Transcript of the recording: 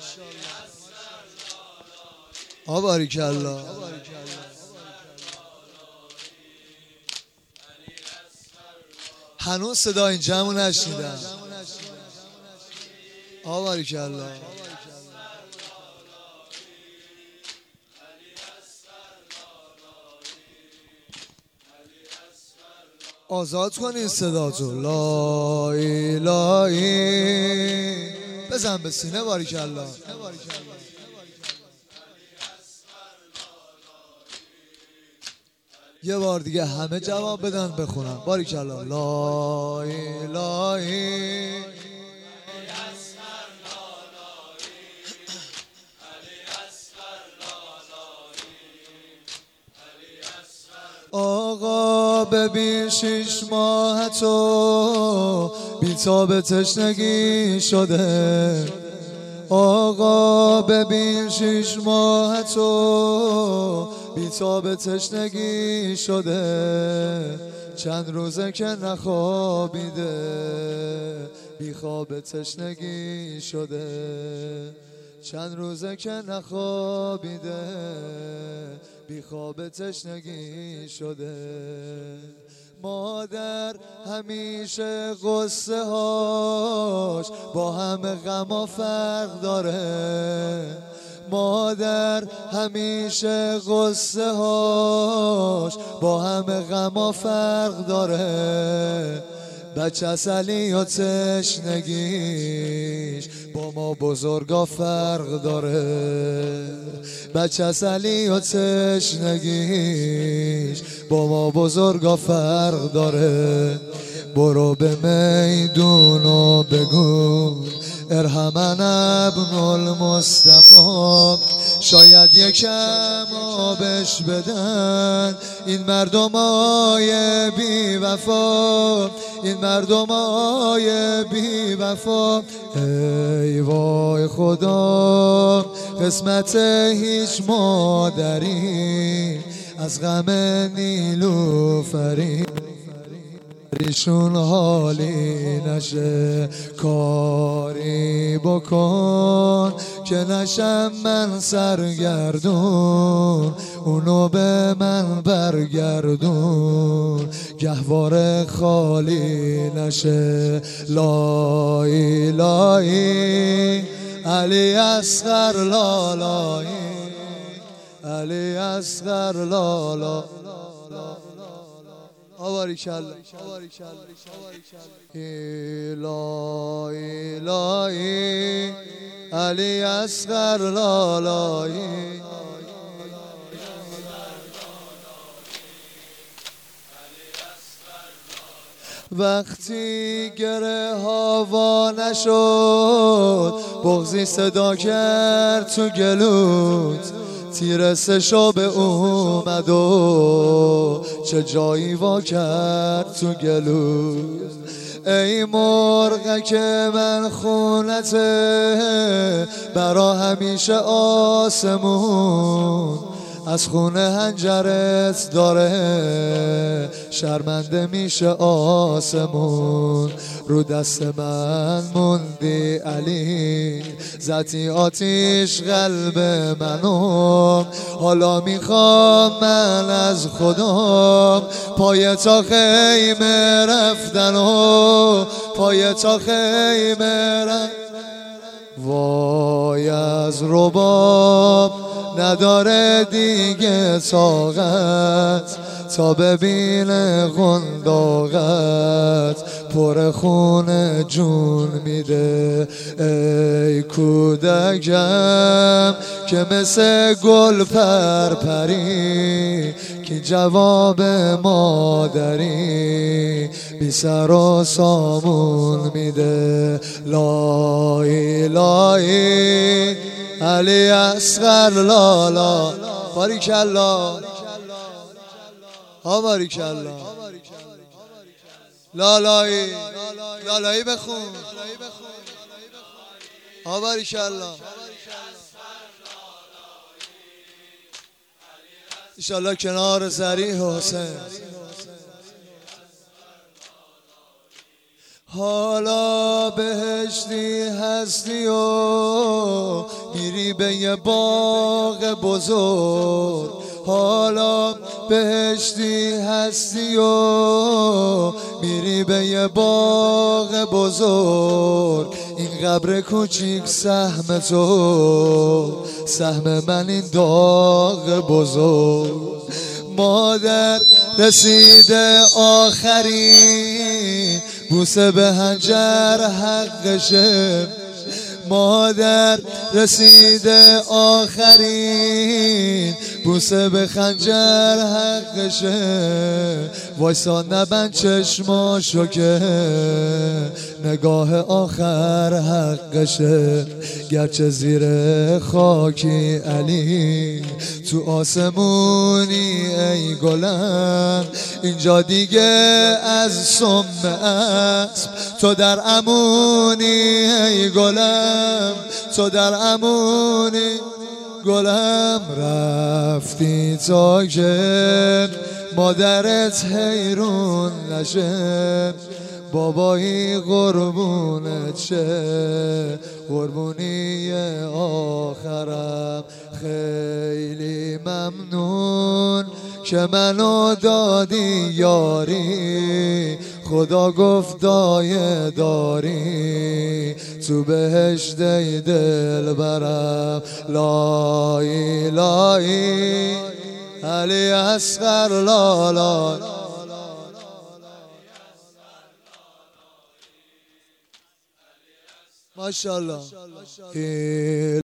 باریکالله. هنوز صدا اینجامو نشنیدم. باریکالله. آزاد کنین صداتو. لا الهی بزن به سینه. باریکالله. یه بار دیگه همه جواب بدن بخونن. باریکالله. لا الهی آقا ببین 6 ماه تو بی‌تاب تشنگی شده. آقا ببین 6 ماه تو بی‌تاب تشنگی شده. چند روزه که نخوابیده بی خواب تشنگی شده. چند روزه که نخوابیده بی خواب تشنگی شده. مادر همیشه قصه هاش با همه غما فرق داره. مادر همیشه قصه هاش با همه غما فرق داره. بچه عسلی و تشنگیش با ما بزرگا فرق داره. بچه عسلی و تشنگیش با ما بزرگا فرق داره. برو به میدون و بگو ارحمن ابن المصطفی. شاید یکم آبش بدن این مردمای بی وفا. این مردمای بی وفا. ای وای خدا قسمت هیچ مادری از غم نیلوفری ایشون حالی نشه. کاری بکن که نشم من سرگردون. اونو به من برگردون گهواره خالی نشه. لا الهی علی اصغر لالایی. علی اصغر لالا. باریکالله. لا الهی علی اصغر لالایی. وقتی گره هوا نشد بغضی صدا کرد تو گلوت. تیر سشاب اومد و چه جایی وا کرد تو گلوت. ای مرغک من خونته برا همیشه آسمون. از خونه هنجرت داره شرمنده میشه آسمون. رو دست من موندی علی زدی آتیش قلب منو. حالا میخوام من از خودم پای تا خیمه رفتن و پای تا خیمه رفتن. وای از رباب نداره دیگه طاقت تا ببینه قنداقت پر خون جون میده. ای کودکم که مثل گل پرپری که جواب مادری بی سر و سامون میده. لا الهی علی اصغر لالا. باریکالله. باریکالله. لالایی لالایی بخون. باریکالله. انشالله کنار ذریح حسین. حالا بهشتی هستی و به یه باغ بزرگ، حالا بهشتی هستی و میری به یه باغ بزرگ. این قبر کوچیک سهم تو، سهم من این داغ بزرگ. مادر رسیده آخرین بوسه به حنجر حقشه، مادر رسیده آخرین بوسه به خنجر حقشه. وایسا نبند چشماشو که نگاه آخر حقشه. گرچه زیر خاکی علی تو آسمونی ای گلم، اینجا دیگه از سم اسب تو در امونی ای گلم، تو در امونی گلم. رفتی تا که مادرت حیرون نشه، بابایی قربونت شه، قربونی آخرم. خیلی ممنون که منو دادی یاری، خدا گفت دایه داری تو بهشت دل برم. لای لای علی اصغر لالا. ماشاءالله.